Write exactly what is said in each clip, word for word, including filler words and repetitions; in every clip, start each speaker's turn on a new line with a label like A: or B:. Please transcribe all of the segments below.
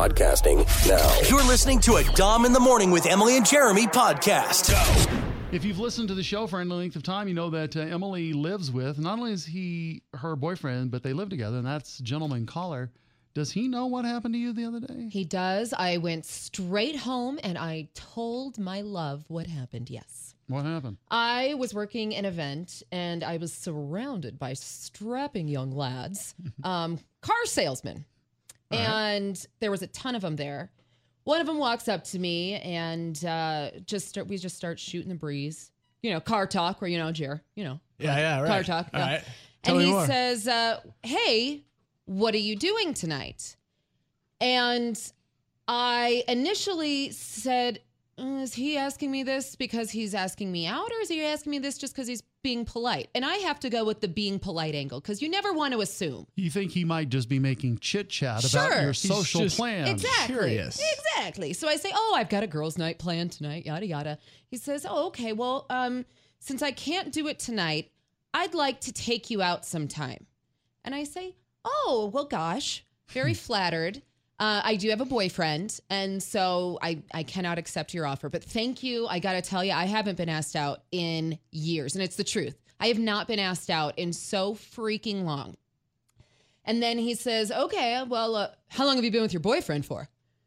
A: podcasting now.
B: You're listening to a Dom in the Morning with Emily and Jeremy podcast. Go.
C: If you've listened to the show for any length of time, you know that uh, Emily lives with, not only is he her boyfriend, but they live together, and that's gentleman caller. Does he know what happened to you the other day?
D: He does. I went straight home and I told my love what happened, yes.
C: What happened?
D: I was working an event and I was surrounded by strapping young lads, um, car salesmen. Right. And there was a ton of them there. One of them walks up to me and uh, just start, we just start shooting the breeze. You know, car talk, where, you know, Jer, you know.
E: Yeah, yeah, right.
D: Car talk.
E: All
D: yeah.
E: right. Tell
D: and
E: me
D: he
E: more.
D: says, uh, hey, what are you doing tonight? And I initially said, is he asking me this because he's asking me out, or is he asking me this just because he's being polite? And I have to go with the being polite angle because you never want to assume.
C: You think he might just be making chit chat
D: Sure.
C: about your
D: He's
C: social
E: just
C: plans?
D: Exactly.
E: Curious.
D: Exactly. So I say, oh, I've got a girls' night planned tonight, yada, yada. He says, oh, okay, well, um, since I can't do it tonight, I'd like to take you out sometime. And I say, oh, well, gosh, very flattered. Uh, I do have a boyfriend, and so I, I cannot accept your offer. But thank you. I got to tell you, I haven't been asked out in years, and it's the truth. I have not been asked out in so freaking long. And then he says, okay, well, uh, how long have you been with your boyfriend for?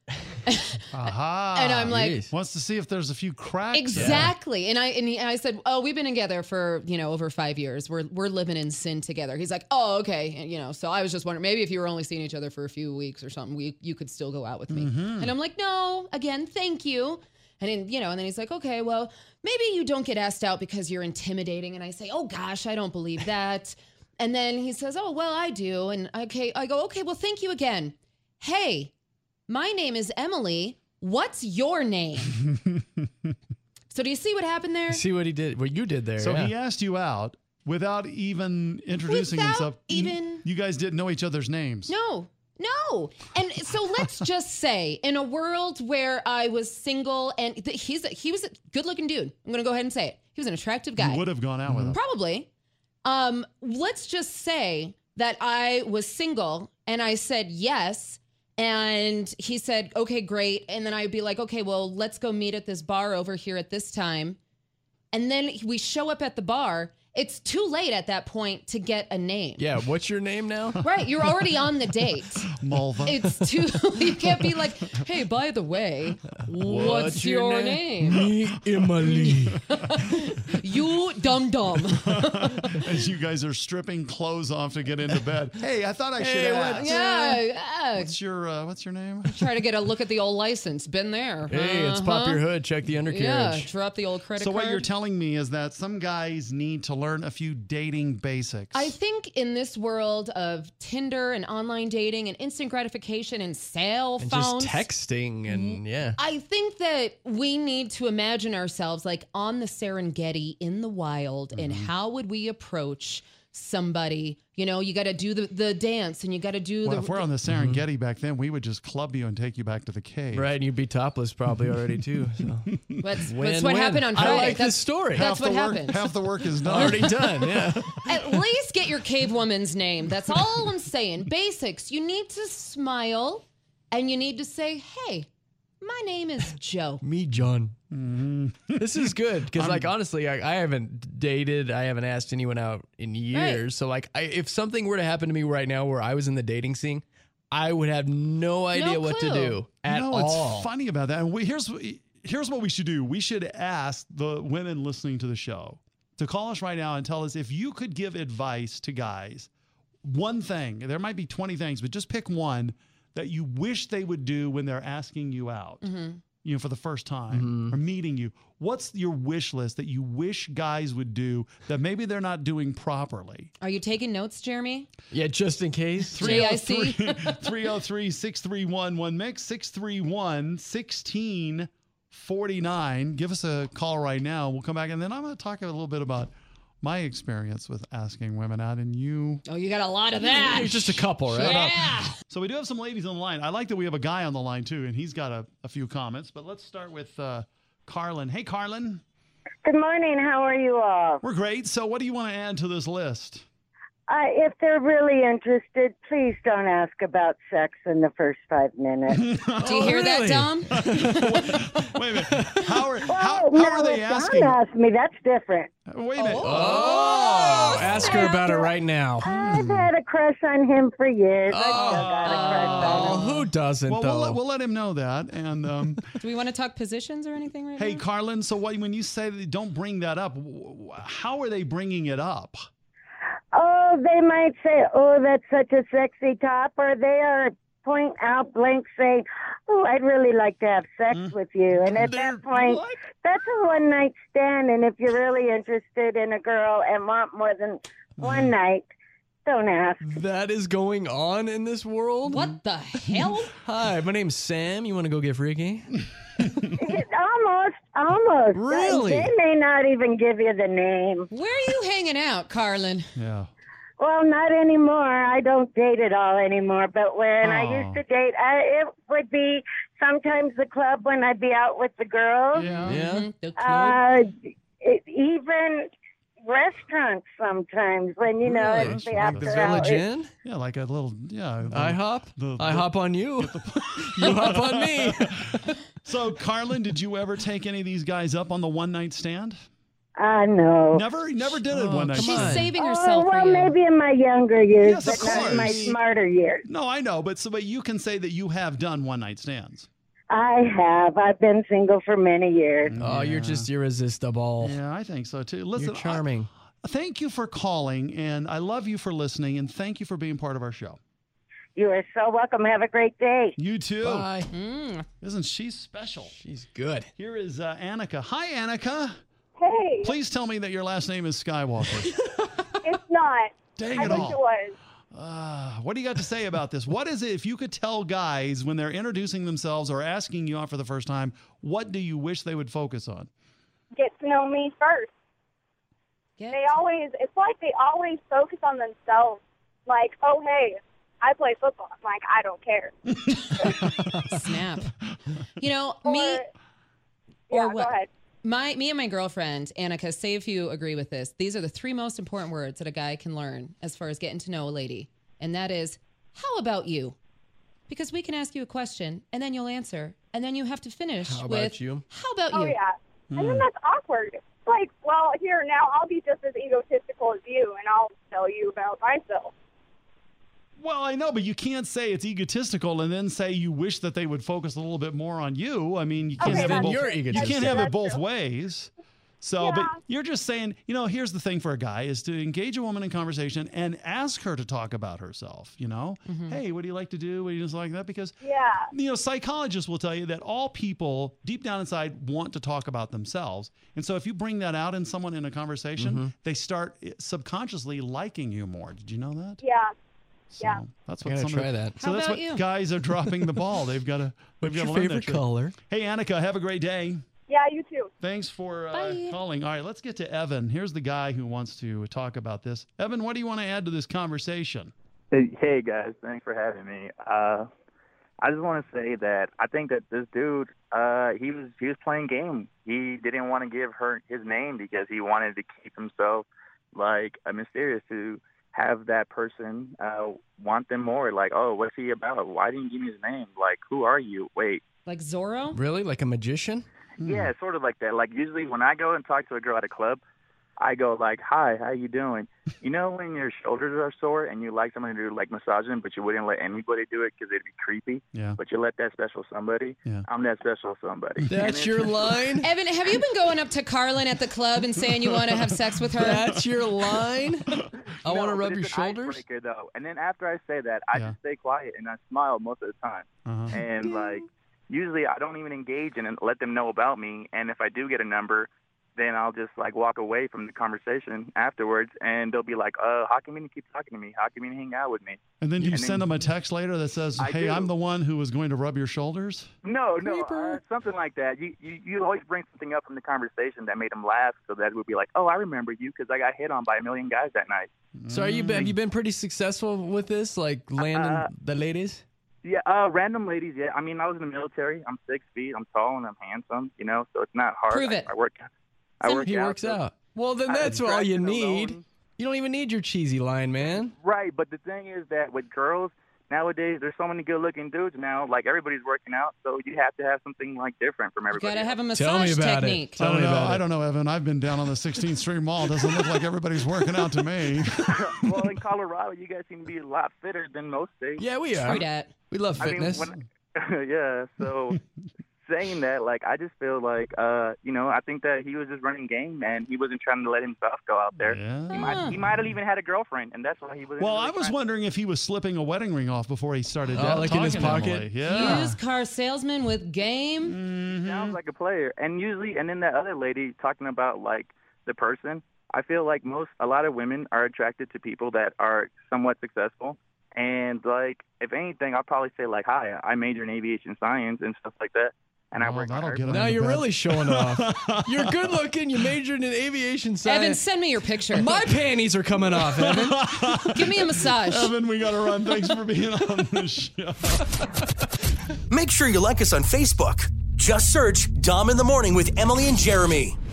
C: Aha.
D: And I'm like,
E: Jeez.
C: Wants to see if there's a few cracks.
D: exactly. And I and, he, and I said, oh, we've been together for, you know, over five years. We're we're living in sin together. He's like, oh, okay. And, you know, so I was just wondering, maybe if you were only seeing each other for a few weeks or something, we you could still go out with me.
C: Mm-hmm.
D: And I'm like, no, again, thank you. And then, you know, and then he's like, okay, well, maybe you don't get asked out because you're intimidating. And I say, oh gosh, I don't believe that. And then he says, oh, well, I do. And okay, I go, okay, well, thank you again. Hey, my name is Emily. What's your name? So do you see what happened there?
E: See what he did, what you did there.
C: So
E: yeah.
C: he asked you out without even introducing
D: Without
C: himself.
D: even-
C: You guys didn't know each other's names.
D: No, no. And so let's just say, in a world where I was single, and th- he's a, he was a good-looking dude. I'm going to go ahead and say it. He was an attractive guy.
C: You would have gone out with him.
D: Probably. Um, let's just say that I was single, and I said yes. And he said, okay, great. And then I'd be like, okay, well, let's go meet at this bar over here at this time. And then we show up at the bar. It's too late at that point to get a name.
E: Yeah, what's your name now?
D: Right. You're already on the date.
C: Mulva.
D: It's too, you can't be like, hey, by the way, what's, your, name?
E: Me, Emily.
D: You dumb dumb.
C: As you guys are stripping clothes off to get into bed. Hey, I thought I should
E: Hey,
C: ask.
E: what's-
D: Yeah. yeah.
C: What's your uh, What's your name?
D: Try to get a look at the old license. Been there.
E: Hey, it's
D: Uh-huh.
E: pop your hood, check the
D: Yeah,
E: undercarriage.
D: drop the old credit
C: So
D: card.
C: what you're telling me is that some guys need to learn a few dating basics.
D: I think in this world of Tinder and online dating and instant gratification and cell
E: and
D: phones,
E: just texting and yeah.
D: I think that we need to imagine ourselves like on the Serengeti in the wild, and how would we approach somebody? You know, you got to do the, the dance, and you got to do
C: well,
D: the.
C: if we're on the Serengeti back then, we would just club you and take you back to the cave.
E: Right, and you'd be topless probably already too. So.
D: That's,
E: Win,
D: that's what
E: win.
D: happened on
E: I
D: Friday.
E: like
D: that's,
E: this story.
D: That's
C: half
D: what
C: the work,
D: happened.
C: Half the work is done.
E: Already done, yeah.
D: At least get your cave woman's name. That's all I'm saying. Basics. You need to smile, and you need to say, "Hey, my name is Joe."
E: Me, John. This is good because, like, honestly, I, I haven't dated. I haven't asked anyone out in years.
D: Right.
E: So, like, I, if something were to happen to me right now, where I was in the dating scene, I would have no idea what to
D: clue.
E: do at
C: you know,
E: all.
C: it's funny about that. And we, here's here's what we should do. We should ask the women listening to the show to call us right now and tell us if you could give advice to guys. One thing, there might be twenty things, but just pick one that you wish they would do when they're asking you out.
D: Mm-hmm.
C: You know, for the first time
E: Mm-hmm.
C: or meeting you. What's your wish list that you wish guys would do that maybe they're not doing properly?
D: Are you taking notes, Jeremy?
E: Yeah, just in case.
D: J I C?
C: three oh three, six three one, one mix, six three one, one six four nine. Give us a call right now. We'll come back, and then I'm going to talk a little bit about my experience with asking women out, and you.
D: Oh, you got a lot of that.
E: There's just a couple, right?
D: Yeah.
C: So we do have some ladies on the line. I like that we have a guy on the line, too, and he's got a, a few comments. But let's start with uh, Carlin. Hey, Carlin.
F: Good morning. How are you all?
C: We're great. So what do you want to add to this list?
A: Uh, if they're really interested, please don't ask about sex in the first five minutes.
D: Do you hear
E: really?
D: that, Dom?
C: Wait a minute. How are,
A: Well,
C: how,
A: no,
C: how are they
A: if
C: asking?
A: Don asked me, that's different.
C: Wait a minute.
E: Oh, ask her about it right now.
A: I've had a crush on him for years. I still got a crush
E: Oh,
A: on him.
E: who doesn't,
C: Well,
E: though?
C: we'll let, we'll let him know that. And um,
D: Do we want to talk positions or anything right
C: hey,
D: now?
C: Carlin, so what, when you say that don't bring that up, wh- wh- how are they bringing it up?
A: Oh, they might say, oh, that's such a sexy top, or they are point out blank saying, oh, I'd really like to have sex with you. And at
C: They're-
A: that point,
C: what?
A: that's a one night stand. And if you're really interested in a girl and want more than one night, don't ask.
E: That is going on in this world?
D: What the hell?
E: Hi, my name's Sam. You want to go get freaky?
A: almost, almost.
E: Really?
A: They may not even give you the name.
D: Where are you hanging out, Carlin?
C: Yeah.
A: Well, not anymore. I don't date at all anymore. But when I
C: Oh.
A: used to date, I, it would be sometimes the club when I'd be out with the girls.
C: Yeah.
E: Yeah.
D: Mhm, the club.
A: Uh, it, even restaurants sometimes when you know
E: Really?
A: it's the
C: Like
E: Like
A: after
E: the Village
A: hours.
E: Inn?
C: Yeah, like a little, yeah. the-
E: I hop?
C: the-
E: I
C: the-
E: hop on you. You hop on me.
C: So, Carlin, did you ever take any of these guys up on the one night stand?
A: I know.
C: Never, never did it
E: Oh,
C: one night
E: come
D: She's
C: stand.
E: on.
D: saving
A: Oh,
D: herself
A: well,
D: for you.
A: maybe in my younger years,
C: Yes, of
A: but not in my
C: course.
A: smarter years.
C: No, I know, but so but you can say that you have done one night stands.
A: I have. I've been single for many years.
E: Oh, you're
C: Yeah.
E: just irresistible.
C: Yeah, I think so too. Listen,
E: You're charming.
C: I- thank you for calling, and I love you for listening, and thank you for being part of our show.
A: You are so welcome. Have a great day.
C: You too.
E: Bye.
D: Mm.
C: Isn't she special?
E: She's good.
C: Here is uh, Annika. Hi, Annika.
F: Hey,
C: Please tell me that your last name is Skywalker.
F: it's not.
C: Dang
F: I
C: it
F: wish
C: all.
F: it was.
C: Uh, what do you got to say about this? What is it, if you could tell guys when they're introducing themselves or asking you out for the first time, what do you wish they would focus on?
F: Get to know me first.
D: Get
F: They always, it's like they always focus on themselves. Like, oh, hey, I play football. I'm like, I don't care.
D: snap. You know,
F: Or,
D: me
F: yeah,
D: or
F: go
D: what?
F: ahead.
D: My me and my girlfriend, Annika, say if you agree with this. These are the three most important words that a guy can learn as far as getting to know a lady. And that is, how about you? Because we can ask you a question and then you'll answer. And then you have to finish
E: How about
D: with,
E: you?
D: how about
F: Oh,
D: you?
F: yeah. And then that's awkward. It's like, well, here, now I'll be just as egotistical as you, and I'll tell you about myself.
C: Well, I know, but you can't say it's egotistical and then say you wish that they would focus a little bit more on you. I mean, you can't
F: Okay,
C: have it
F: that's
C: both.
E: You're
F: true.
C: You
E: egotistical.
C: can't
F: That's
C: have
F: true,
C: it both
F: that's true.
C: ways. So, but
F: Yeah.
C: you're just saying, you know, here's the thing for a guy is to engage a woman in conversation and ask her to talk about herself, you know? Hey, what do you like to do? What do you just like that? Because,
F: Yeah.
C: you know, psychologists will tell you that all people deep down inside want to talk about themselves. And so if you bring that out in someone in a conversation, they start subconsciously liking you more. Did you know that?
F: Yeah.
C: So
F: Yeah.
C: that's
E: I
C: what
E: gotta
C: some
E: try
C: of the,
E: that.
C: So
D: How
C: that's
D: about
C: what
D: you?
C: guys are dropping the ball. They've got to they've
E: What's
C: got to
E: your
C: learn that
E: favorite
C: trick.
E: color?
C: Hey Annika, have a great day.
F: Yeah, you too.
C: Thanks for uh,
D: Bye.
C: calling. All right, let's get to Evan. Here's the guy who wants to talk about this. Evan, what do you want to add to this conversation?
G: Hey, hey guys, thanks for having me. Uh, I just want to say that I think that this dude, uh, he was he was playing game. He didn't want to give her his name because he wanted to keep himself like a mysterious to have that person uh, want them more. Like, oh, what's he about? Why didn't you give me his name? Like, who are you? Wait.
D: Like Zorro?
E: Really? Like a magician?
G: Yeah, sort of like that. Like usually when I go and talk to a girl at a club, I go like, "Hi, how you doing?" You know when your shoulders are sore and you like someone to do like massaging, but you wouldn't let anybody do it because it'd be creepy.
C: Yeah.
G: But you let that special somebody.
C: Yeah.
G: I'm that special somebody. And
E: That's
G: it's-
E: your line?
D: Evan, have you been going up to Carlin at the club and saying you want to have sex with her?
E: That's your line? I
G: No,
E: want to
G: but
E: rub
G: it's
E: your
G: an
E: shoulders?
G: icebreaker, though. And then after I say that, I
C: Yeah.
G: just stay quiet and I smile most of the time.
C: Uh-huh.
G: And like usually I don't even engage and let them know about me. And if I do get a number, then I'll just like walk away from the conversation afterwards, and they'll be like, "Uh, how come you didn't keep talking to me? How come you didn't hang out with me?"
C: And then do you
G: And
C: send
G: then-
C: them a text later that says,
G: I
C: "Hey,
G: do.
C: I'm the one who was going to rub your shoulders"?
G: No, no,
E: Creeper.
G: uh, something like that. You, you you always bring something up from the conversation that made them laugh, so that it would be like, "Oh, I remember you because I got hit on by a million guys that night."
E: So are you been, have you been pretty successful with this, like landing
G: Uh,
E: the ladies?
G: Yeah, uh, random ladies. Yeah, I mean, I was in the military. I'm six feet. I'm tall and I'm handsome. You know, so it's not hard.
D: Prove
G: I,
D: it.
G: I work. I work.
E: He
G: out,
E: works
G: so
E: out. Well, then
G: I-
E: that's all you
G: attraction
E: need.
G: alone-
E: You don't even need your cheesy line, man.
G: Right, but the thing is that with girls nowadays, there's so many good-looking dudes now. Like everybody's working out, so you have to have something like different from everybody.
D: Gotta have a
E: Tell me
D: massage
E: about
D: technique.
E: it. Tell
C: I don't
E: me
C: know.
E: about
C: I
E: it.
C: don't know, Evan. I've been down on the sixteenth Street Mall. Doesn't look like everybody's working out to me.
G: Well, in Colorado, you guys seem to be a lot fitter than most states.
E: Yeah, we are.
D: True dat.
E: We love
G: I mean,
E: fitness.
G: when- yeah, so saying that, like, I just feel like, uh, you know, I think that he was just running game, and he wasn't trying to let himself go out there.
C: Yeah.
G: He might, he might have even had a girlfriend, and that's why he was.
C: Well, I was wondering if he was slipping a wedding ring off before he started.
E: Oh,
C: uh,
E: like in his
C: talking to
E: pocket?
C: Emily. Yeah.
D: Used car salesman with game.
G: Sounds like a player, and usually, and then that other lady talking about like the person. I feel like most, a lot of women are attracted to people that are somewhat successful. And, like, if anything, I'll probably say, like, hi, I major in aviation science and stuff like that. And I
C: Oh,
G: work
C: that'll
G: hard.
C: get him
E: Now
C: into
E: you're
C: bed.
E: really showing off. You're good looking. You majored in aviation
D: Evan,
E: science.
D: send me your picture.
E: My panties are coming off, Evan.
D: Give me a massage.
C: Evan, we got to run. Thanks for being on the show.
B: Make sure you like us on Facebook. Just search Dom in the Morning with Emily and Jeremy.